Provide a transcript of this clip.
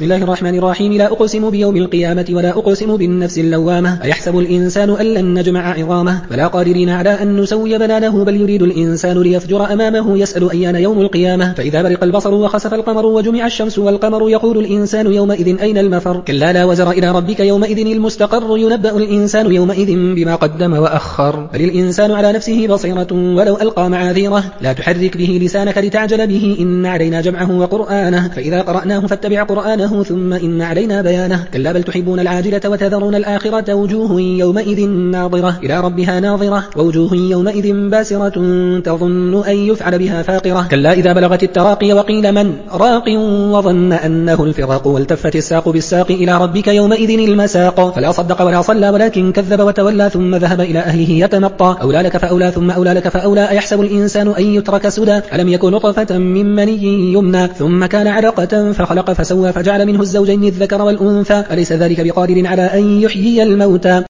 بسم الله الرحمن الرحيم. لا أقسم بيوم القيامة ولا أقسم بالنفس اللوامة أيحسب الإنسان أن لن نجمع عظامه بلى قادرين على أن نسوي بنانه بل يريد الإنسان ليفجر أمامه يسأل أيان يوم القيامة فإذا برق البصر وخسف القمر وجمع الشمس والقمر يقول الإنسان يومئذ أين المفر كلا لا وزر إلى ربك يومئذ المستقر ينبأ الإنسان يومئذ بما قدم وأخر بل الإنسان على نفسه بصيرة ولو ألقى معاذيره لا تحرك به لسانك لتعجل به إن علينا جمعه وقرآنه فإذا قرأناه فاتبع قرآنه ثم إن علينا بيانه كلا بل تحبون العاجلة وتذرون الآخرة وجوه يومئذ ناظرة إلى ربها ناظرة ووجوه يومئذ باسرة تظن أن يفعل بها فاقرة كلا إذا بلغت التراقي وقيل من راق وظن أنه الفراق والتفت الساق بالساق إلى ربك يومئذ المساق فلا صدق ولا صلى ولكن كذب وتولى ثم ذهب إلى أهله يتمطى أولى لك فأولى ثم أولى لك فأولى أيحسب الإنسان أن يترك سدى ألم يكن نطفة من مني يمنى ثم كان علقة فخلق فسوى فجعل منه الزوجين الذكر والأنثى أليس ذلك بقادر على أن يحيي الموتى